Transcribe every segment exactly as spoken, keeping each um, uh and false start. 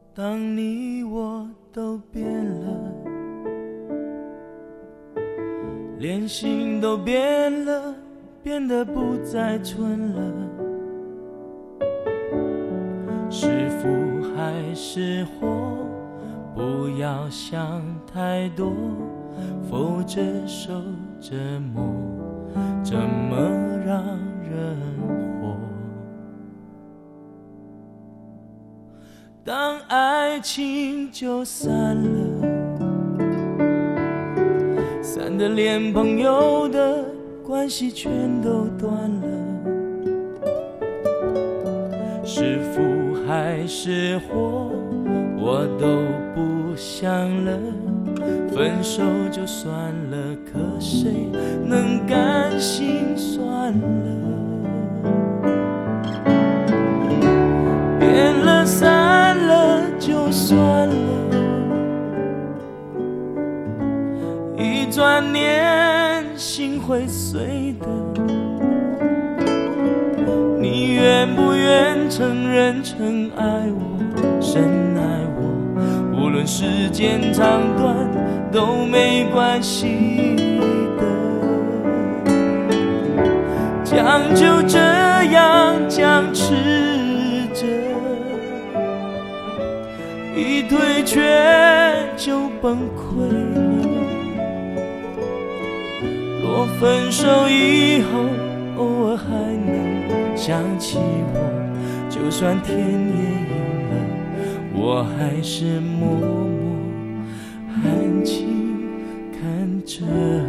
当你我都变了，连心都变了，变得不再纯了，是福还是祸？不要想太多，否则受折磨，怎么让人活？当爱情就散了，散的连朋友的关系全都断了，是福还是祸？我都不想了，分手就算了，可谁能甘心算了？变了散了就算了，一转念心会碎的，你愿不愿承认曾爱我，深爱我？无论时间长短都没关系的，将就这样僵持着，一退却就崩溃了。若分手以后偶尔还能想起我，就算天也阴了，我还是默默含情看着。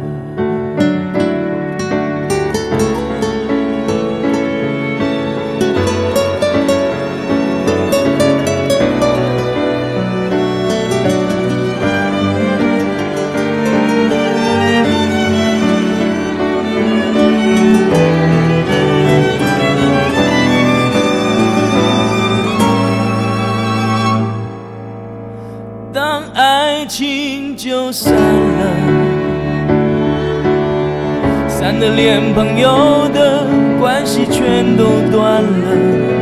当爱情就散了，散的连朋友的关系全都断了，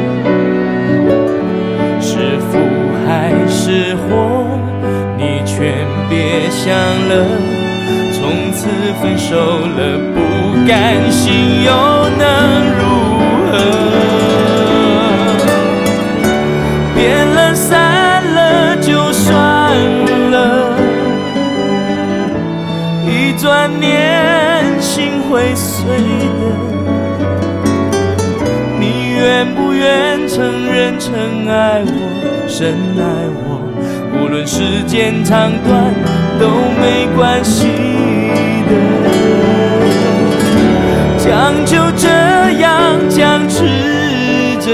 是福还是祸？你全别想了，从此分手了，不甘心又能如何？变了散了就算了，一转念心会碎的，你愿不愿承认曾爱我，深爱我？无论时间长短都没关系的，将就这样僵持着，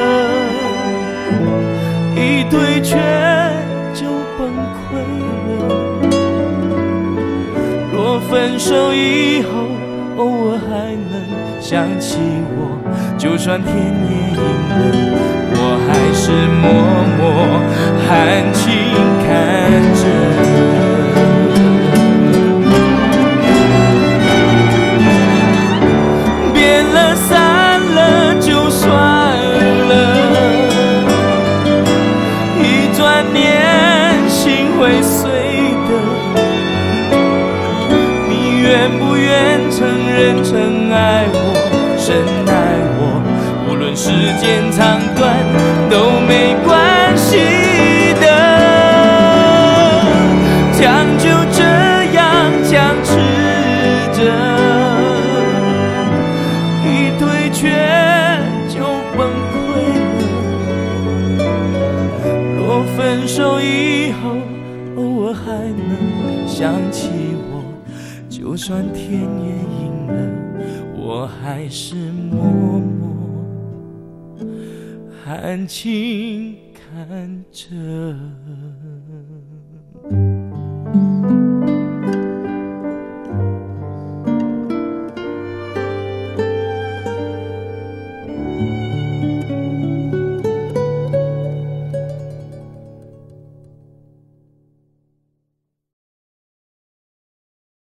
一退却就崩溃了。若分手以后偶尔还能想起我，就算天也阴了，我还是默默含情看着。变了散了就算了，一转念心会碎的，你愿不愿承认曾爱我，深爱我？无论时间长短都没关系的，将就这样僵持着，一退却就崩溃了。若分手以后偶尔还能想起我，就算天也阴了，我还是默默含情看着。